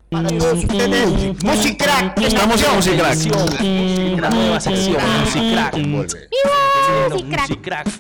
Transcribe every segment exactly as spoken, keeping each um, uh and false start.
Para todos ustedes, Musicrack. Estamos en Musicrack. Una nueva sección, Musicrack. Musicrack.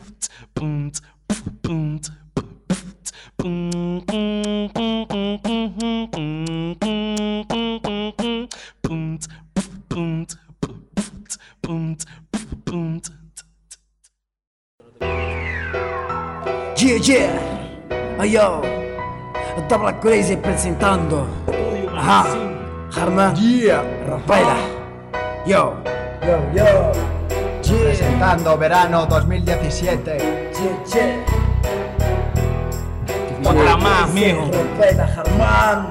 Yeah, yeah, ayo, Double Crazy presentando, ajá, Harman, yeah, Rafaela, yo, yo, yo, yeah. Presentando verano dos mil diecisiete. Yeah, yeah. Otra más, mijo. Rafaela, Harman,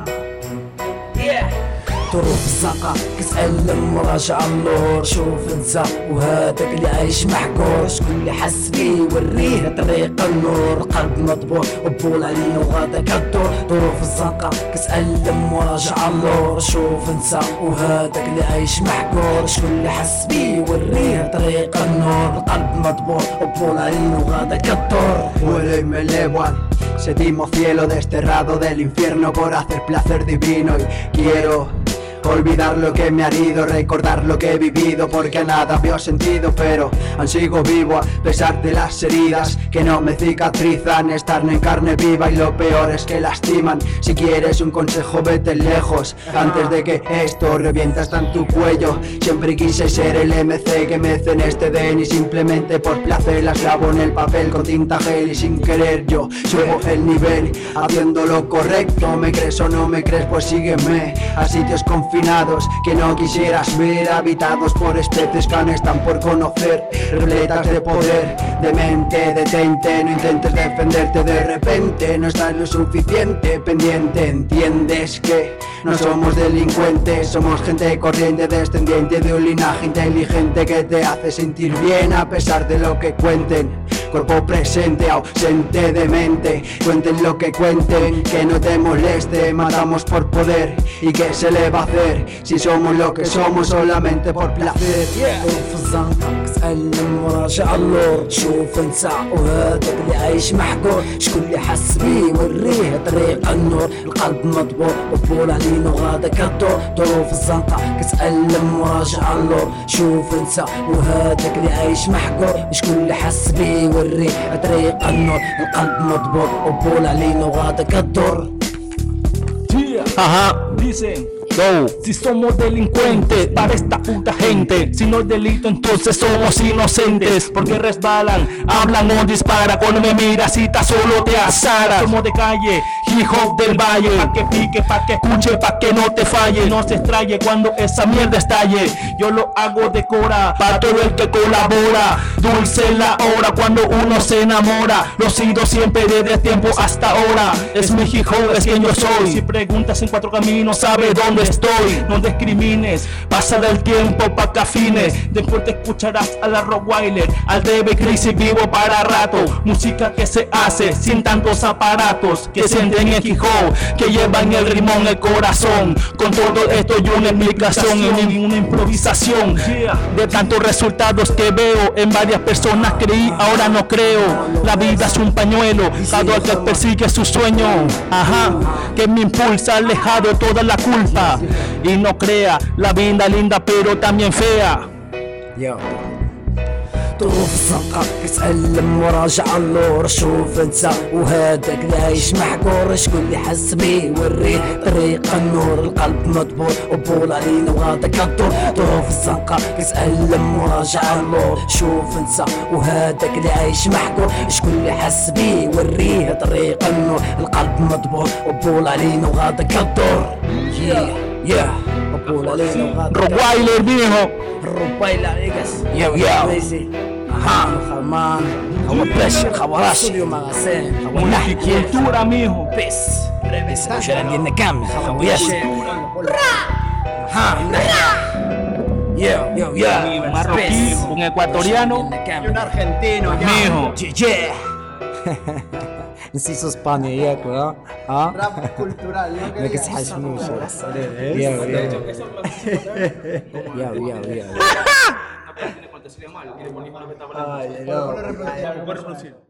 yeah. طرف الزنقة كسأل المراجع النور شوف انت وهذاك اللي عايش محقور شكون اللي حس بيه وريه طريق النور قلب مطبوع وبول علينا وغادا كالدور طرف الزنقة كسأل المراجع النور شوف انت وهذاك اللي عايش محقور شكون اللي حس بيه وريه طريق النور قلب مطبوع وبول علينا وغادا كالدور. Vuelo y me elevo al séptimo cielo desterrado del infierno por hacer placer divino y quiero olvidar lo que me ha herido, recordar lo que he vivido porque a nada veo sentido, pero aún sigo vivo a pesar de las heridas que no me cicatrizan, están en carne viva y lo peor es que lastiman. Si quieres un consejo vete lejos antes de que esto revienta hasta en tu cuello. Siempre quise ser el M C que mece en este D N y simplemente por placer las clavo en el papel con tinta gel y sin querer yo subo el nivel haciendo lo correcto. ¿Me crees o no me crees? Pues sígueme a sitios confinados que no quisieras ver, habitados por especies que aún están por conocer, repletas de poder, de mente, detente, no intentes defenderte de repente, no estás lo suficiente pendiente, entiendes que no somos delincuentes, somos gente corriente, descendiente de un linaje inteligente que te hace sentir bien a pesar de lo que cuenten. Cuerpo presente, ausente de mente, cuenten lo que cuenten, que no te moleste, matamos por poder, ¿y qué se le va a hacer? Si somos lo que somos solamente por placer. طرف الزنقة كسأل المراجع اللور شوف انت وهذاك اللي عايش محقور شكون اللي حس بيه وريه طريق النور القلب مطبوع وبول علينا وغادا كالدور. طرف الزنقة كسأل المراجع اللور شوف انت وهذاك اللي عايش محقور شكون اللي حس بيه وريه طريق النور القلب مطبوع وبول علينا وغادا كالدور. Ajá. Dicen, Go. si somos delincuentes para esta puta gente, si no es delito entonces somos inocentes, porque resbalan, hablan o disparan, cuando me miras y ta solo te azaras. Somos de calle, hip hop del valle, pa' que pique, pa' que escuche, pa' que no te falle, no se extraye cuando esa mierda estalle. Yo lo hago de cora, pa' todo el que colabora, dulce la hora cuando uno se enamora, lo sigo siempre desde tiempo hasta ahora, es mi hip hop, es quien yo soy. Si preguntas en cuatro caminos, sabe dónde estoy, no discrimines, pasa del tiempo pa' que afines, después te escucharás a la Rottweiler, al D B Crazy vivo para rato, música que se hace sin tantos aparatos, que sienten el hip hop, que llevan el ritmo en el corazón, con todo esto y una explicación y una improvisación, de tantos resultados que veo, en varias personas creí, ahora no creo, la vida es un pañuelo, cada el que persigue su sueño, ajá, que me impulsa alejado toda la culpa. Y no crea, la vida linda pero también fea. Yo. طرف الزنقة كسأل المراجع اللور شوف انت وهذاك اللي عايش محقور شكون اللي حس بيه وريه طريق النور القلب مطبوع وبول علينا وغادا كالدور. طرف الزنقة كسأل المراجع اللور شوف انت وهذاك اللي عايش محقور شكون اللي حس بيه وريه طريق النور القلب مطبوع وبول علينا وغادا كالدور. Yeah, yeah. وبول علينا وغادا Rottweiler viejo. الربايلة عليكس. Yo, yo. Ajá, Germán, como Pleasure, Jabarash, Studio Magazine, Multicultura, mijo. Pes, Reves, Sharan Yen Nakam, Jawiyash. Ajá, yo, yo, yo, Un marroquí, un ecuatoriano Y un argentino, ya. mijo. yeah. نسيت اسبانيا ياك ها ها Rap cultural, ¿no? ما كتحاشموش يا يا يا يا يا Ay, no.